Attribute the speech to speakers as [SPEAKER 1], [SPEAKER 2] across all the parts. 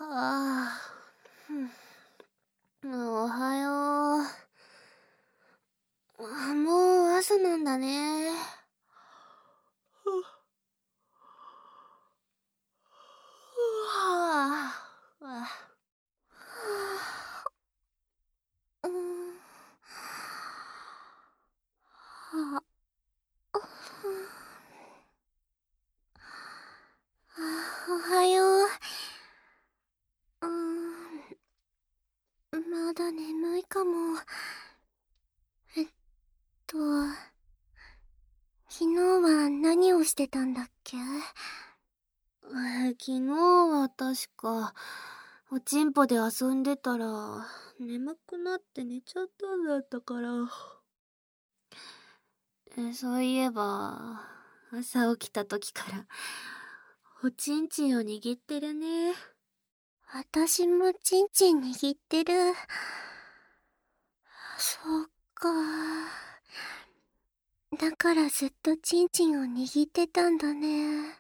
[SPEAKER 1] あおはよう。もう朝なんだね。はあ、うん、はおはよう。まだ眠いかも。えっと、昨日は何をしてたんだっけ？昨日は確か、おちんぽで遊んでたら、眠くなって寝ちゃったんだったから。そういえば、朝起きた時から、おちんちんを握ってるね。私もちんちん握ってる。そっか。だからずっとちんちんを握ってたんだね。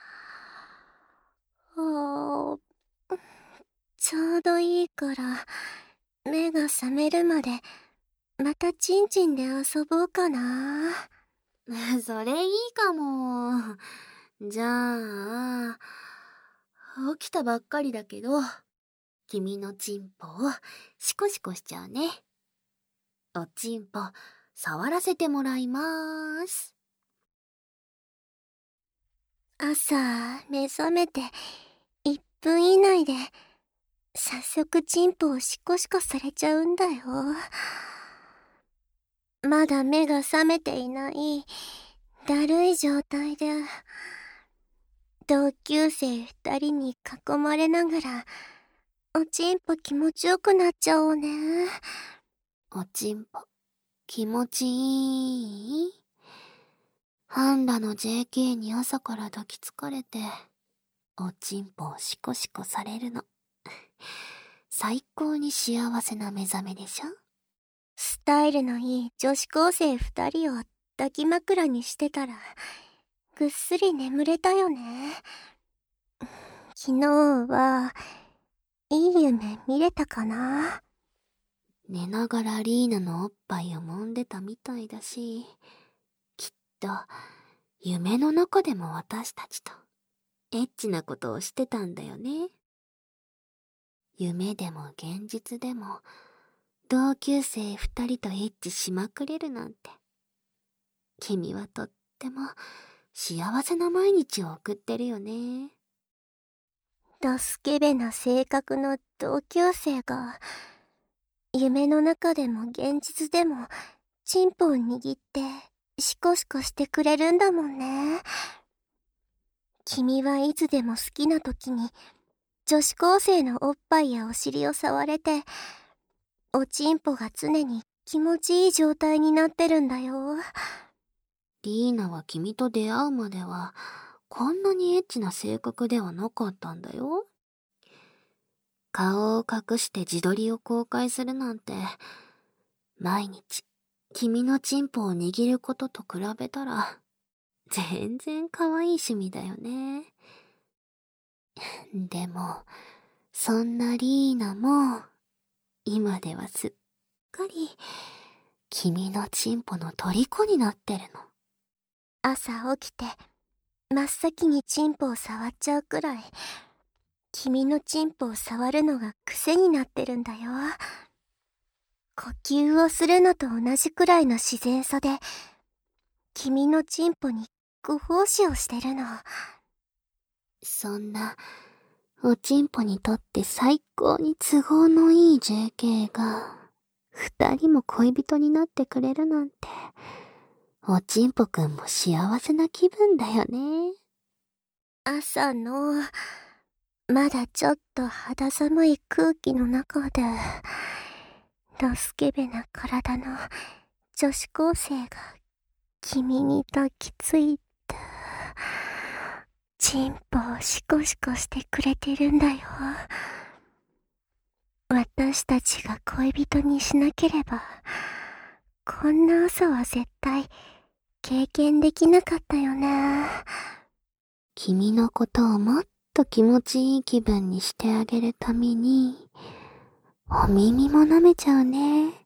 [SPEAKER 1] ちょうどいいから、目が覚めるまで、またちんちんで遊ぼうかな。それいいかも。じゃあ、起きたばっかりだけど、君のちんぽをシコシコしちゃうね。おちんぽ、触らせてもらいまーす。朝、目覚めて、1分以内で、早速チンポをシコシコされちゃうんだよ。まだ目が覚めていない、だるい状態で、同級生2人に囲まれながら、おちんぽ気持ちよくなっちゃおうね。おちんぽ、気持ちいい？ハンダの JK に朝から抱きつかれて、おちんぽをシコシコされるの。最高に幸せな目覚めでしょ？スタイルのいい女子高生2人を抱き枕にしてたら、ぐっすり眠れたよね。昨日は、いい夢見れたかな？寝ながらリーナのおっぱいを揉んでたみたいだし、きっと、夢の中でも私たちと、エッチなことをしてたんだよね。夢でも現実でも、同級生2人とエッチしまくれるなんて。君はとっても幸せな毎日を送ってるよね。ドスケベな性格の同級生が、夢の中でも現実でも、チンポを握って、シコシコしてくれるんだもんね。君はいつでも好きな時に、女子高生のおっぱいやお尻を触れて、おちんぽが常に気持ちいい状態になってるんだよ。リーナは君と出会うまでは、こんなにエッチな性格ではなかったんだよ。顔を隠して自撮りを公開するなんて、毎日、君のチンポを握ることと比べたら、全然可愛い趣味だよね。でも、そんなリーナも、今ではすっかり、君のチンポの虜になってるの。朝起きて、真っ先にチンポを触っちゃうくらい、君のチンポを触るのが癖になってるんだよ。呼吸をするのと同じくらいの自然さで、君のチンポにご奉仕をしてるの。そんな、おちんぽにとって最高に都合のいい JK が、2人も恋人になってくれるなんて、おちんぽくんも幸せな気分だよね。朝の、まだちょっと肌寒い空気の中で、ドスケベな体の女子高生が君に抱きついて、チンポをシコシコしてくれてるんだよ。私たちが恋人にしなければ、こんな朝は絶対経験できなかったよね。君のことをもっと気持ちいい気分にしてあげるために、お耳も舐めちゃうね。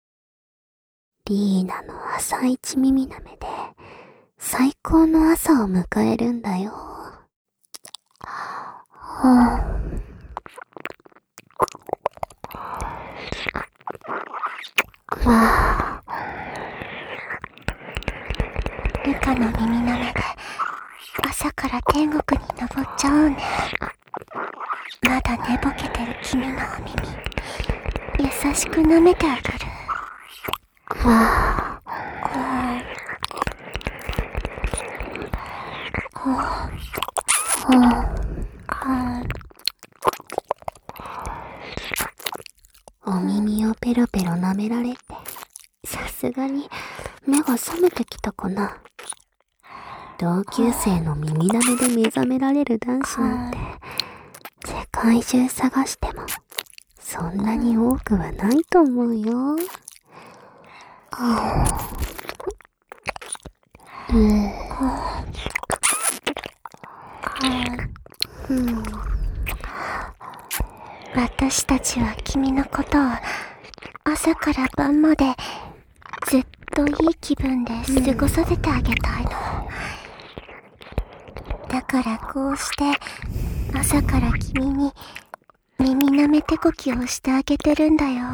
[SPEAKER 1] リーナの朝一耳舐めで、最高の朝を迎えるんだよ。
[SPEAKER 2] ルカの耳舐めで朝から天国に登っちゃうね。まだ寝ぼけてる君のお耳、優しく舐めてあげる。
[SPEAKER 1] お耳をペロペロ舐められて、さすがに目が覚めてきたかな。同級生の耳舐めで目覚められる男子なんて、世界中探しても、そんなに多くはないと思うよ。
[SPEAKER 2] 私たちは君のことを朝から晩までずっといい気分で過ごさせてあげたいの。だからこうして朝から君に耳舐め手こきをしてあげてるんだよ。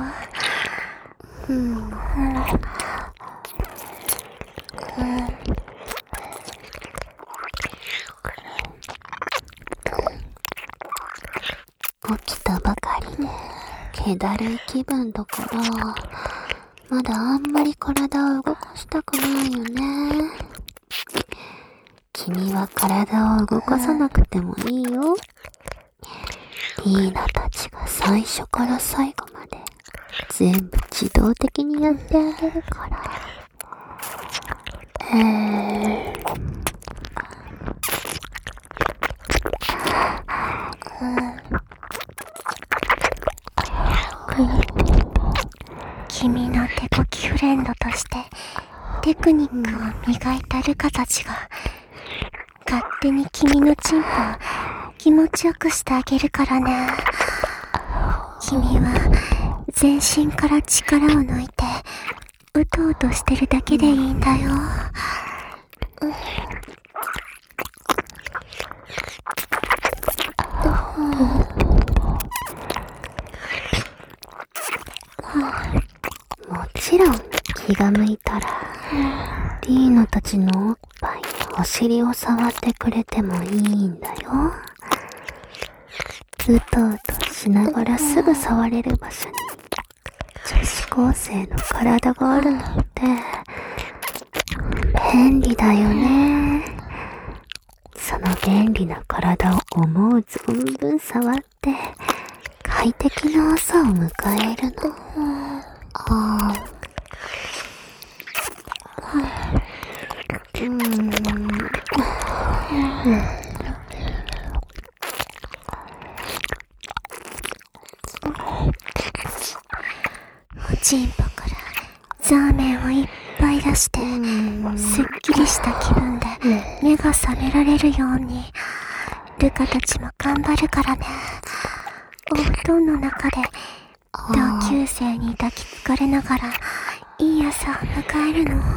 [SPEAKER 1] 起きたばかりで気だるい気分だから、まだあんまり体を動かしたくないよね。君は体を動かさなくてもいいよ。リーナたちが最初から最後まで全部自動的にやってあげるから。
[SPEAKER 2] 君の手こきフレンドとしてテクニックを磨いたルカたちが勝手に君のチンポを気持ちよくしてあげるからね。君は全身から力を抜いてうとうとしてるだけでいいんだよ。
[SPEAKER 1] もちろん気が向いたらリーナたちのおっぱいにお尻を触ってくれてもいいんだよ。うとうとしながらすぐ触れる場所に女子高生の体があるなんて便利だよね。その便利な体を思う存分触って快適な朝を迎えるの。
[SPEAKER 2] おちんぽからザーメンをいっぱい出してすっきりした気分で目が覚められるようにルカたちも頑張るからね。お布団の中で同級生に抱きつかれながらいい朝を迎えるの。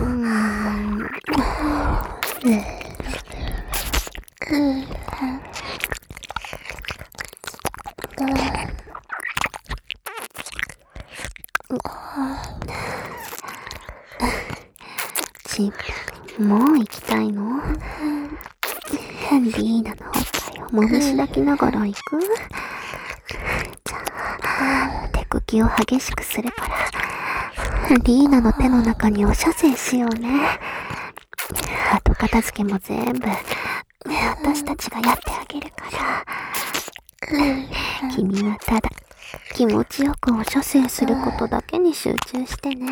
[SPEAKER 1] チンポ、もう行きたいの？リーナのおっぱいをもみし抱きながら行く？じゃあ、手こきを激しくするから、リーナの手の中にお射精しようね。後片付けも全部、私たちがやってあげるから。君はただ、気持ちよくお射精することだけに集中してね。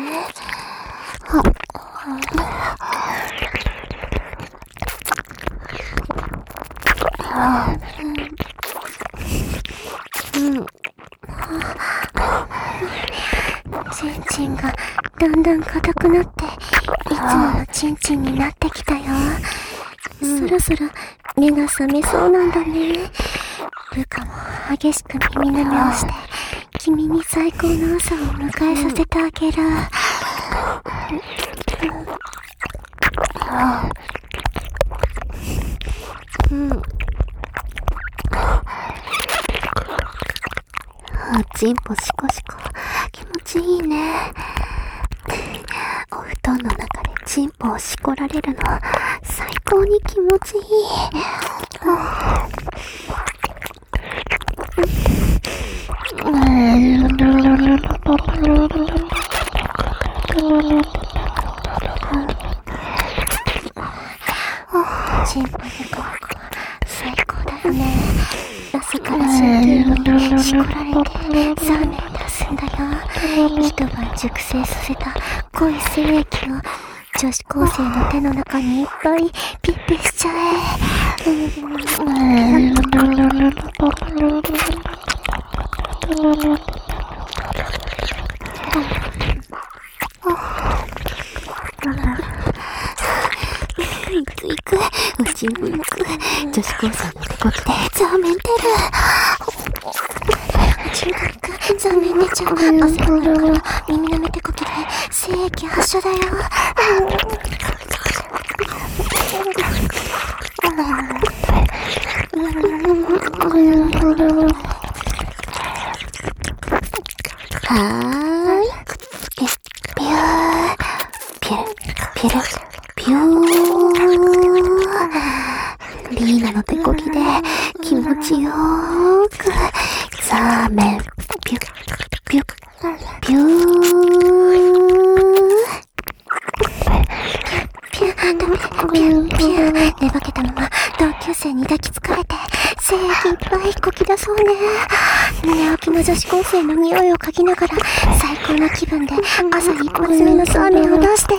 [SPEAKER 2] チンチンがだんだん硬くなっていつものチンチンになってきたよ。そろそろ目が覚めそうなんだね。ルカも激しく耳舐めをして、君に最高の朝を迎えさせてあげる。
[SPEAKER 1] おちんぽしこしこ、気持ちいいね。お布団の中でちんぽをしこられるの、最高に気持ちいい。
[SPEAKER 2] チンポにこ最高だよね。朝から神経にしこられてサーメン出すんだよ。一晩熟成させた濃い精液を女子高生の手の中にいっぱいピッピしちゃえ。
[SPEAKER 1] 行く。おちんぽ行く。女子高生の手こきでザーメン出る。
[SPEAKER 2] おちんぽ行く。ザーメン出ちゃう。朝早くから耳の目手こきで精液発射だよ。
[SPEAKER 1] はーい。ピュー。ピュル、ピュル、ピュー。リーナの手こきで気持ちよーくザーメンピュッピュッピュー。
[SPEAKER 2] ピュー寝ぼけたまま同級生に抱きつかれて精液いっぱいこき出そうね。寝起きの女子高生の匂いを嗅ぎながら最高の気分で朝一発目のサーメンを出して。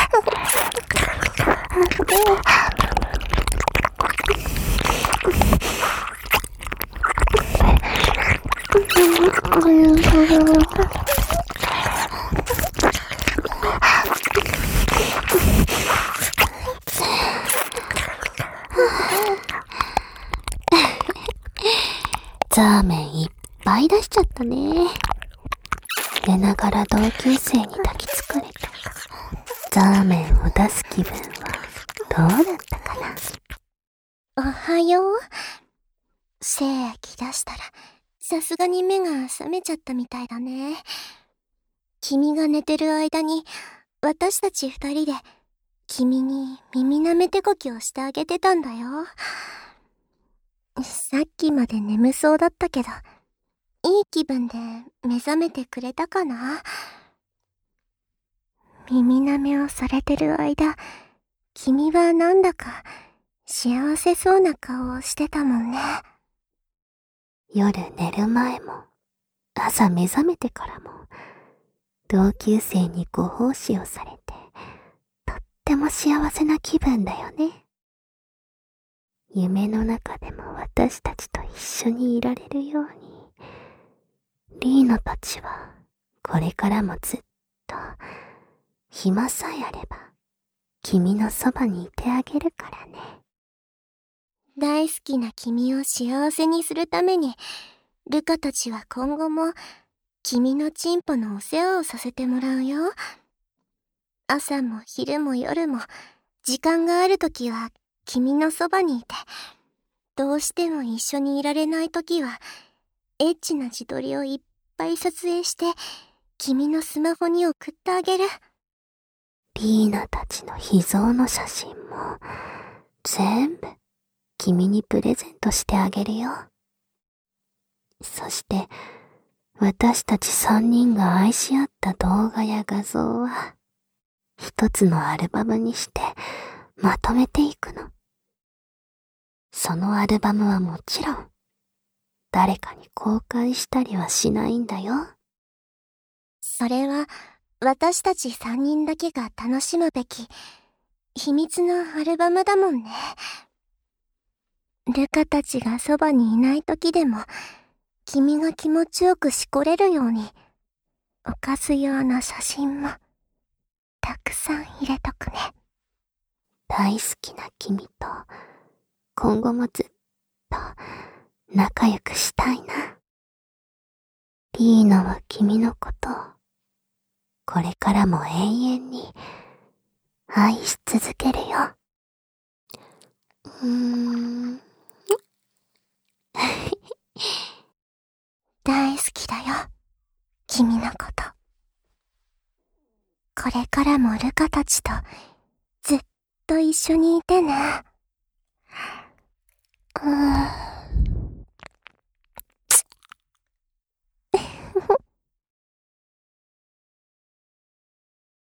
[SPEAKER 1] ザーメンいっぱい出しちゃったね。寝ながら同級生に抱きつかれて、ザーメンを出す気分はどうだったかな。
[SPEAKER 2] おはよう。精液出したらさすがに目が覚めちゃったみたいだね。君が寝てる間に私たち二人で君に耳舐め手こきをしてあげてたんだよ。さっきまで眠そうだったけど、いい気分で目覚めてくれたかな。耳舐めをされてる間、君はなんだか幸せそうな顔をしてたもんね。
[SPEAKER 1] 夜寝る前も、朝目覚めてからも、同級生にご奉仕をされて、とっても幸せな気分だよね。夢の中でも私たちと一緒にいられるように、リーノたちはこれからもずっと暇さえあれば君のそばにいてあげるからね。
[SPEAKER 2] 大好きな君を幸せにするために、ルカたちは今後も君のチンポのお世話をさせてもらうよ。朝も昼も夜も時間があるときは君のそばにいて、どうしても一緒にいられないときはエッチな自撮りをいっぱい撮影して君のスマホに送ってあげる。
[SPEAKER 1] リーナたちの秘蔵の写真も全部君にプレゼントしてあげるよ。そして私たち3人が愛し合った動画や画像は一つのアルバムにしてまとめていくの。そのアルバムはもちろん誰かに公開したりはしないんだよ。
[SPEAKER 2] それは私たち3人だけが楽しむべき秘密のアルバムだもんね。ルカたちがそばにいない時でも君が気持ちよくしこれるようにおかず用の写真もたくさん入れとくね。
[SPEAKER 1] 大好きな君と今後もずっと仲良くしたいな。リーナは君のことをこれからも永遠に愛し続けるよ。
[SPEAKER 2] 大好きだよ、君のこと。これからもルカたちとずっと一緒にいてね。